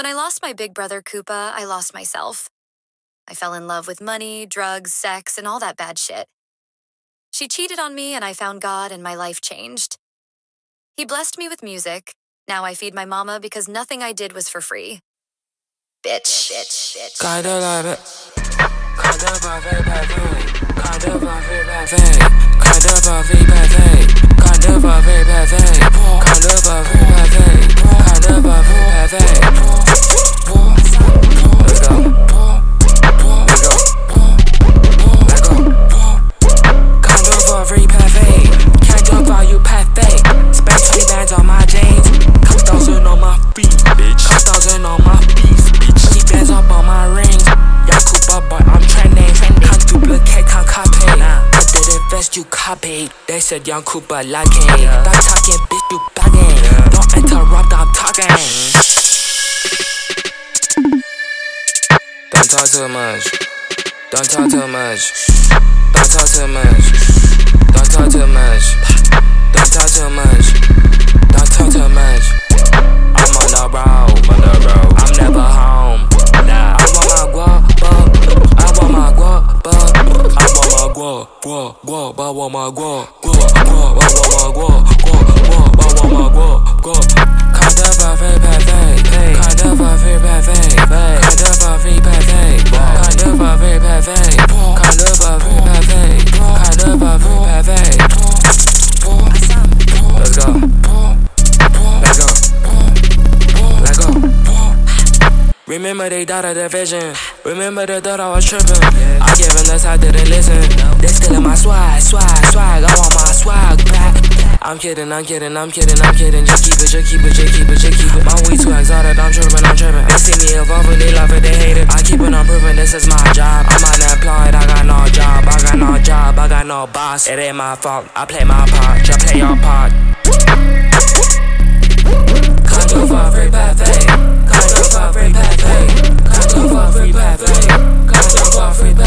When I lost my big brother Koopa, I lost myself. I fell in love with money, drugs, sex, and all that bad shit. She cheated on me and I found God and my life changed. He blessed me with music. Now I feed my mama because nothing I did was for free. Bitch. Kind of love it. Kind of love it, kind of love it, kind of love it, kind of love it, kind of love it, kind of love it. Let's go. Let go. Kind of love it, kind of love you, perfect. Spent 20 bands on my jeans, couple thousand on my feet, bitch. Couple thousand on my feet, bitch. 20 bands up on my rings. Koopa, boy, I'm trending. Can't duplicate, can't copy. I did it best, you copied. They said young Koopa lucky. Stop talking, bitch, you bugging. Don't interrupt, I'm talking. Don't talk too much. Don't talk too much. Don't talk too much. Don't talk too much. Don't talk too much. Don't talk too much. I'm on the road. I'm never home. I want my guap, I want my guap, I want my guap, I want my guap, I want my guap. Kind of a very perfect, kind of a very perfect, kind of a very perfect, kind of a very perfect, kind of a very perfect, kind of a very perfect. Let's go. Let's go. Let's go. Remember they died the vision. Remember they thought I was tripping. I gave them this, I didn't listen. They still in my swag. I want my swag back. I'm kidding. Just keep it. My weed too exotic, I'm tripping. They see me evolving, they love it, they hate it. I keep it on proving this is my job. I'm unemployed, I got no job. I got no boss. It ain't my fault, I play my part. Just play your part. Kind of a free perfect. Kind of a free perfect. Kind of a free perfect. Kind of a free perfect.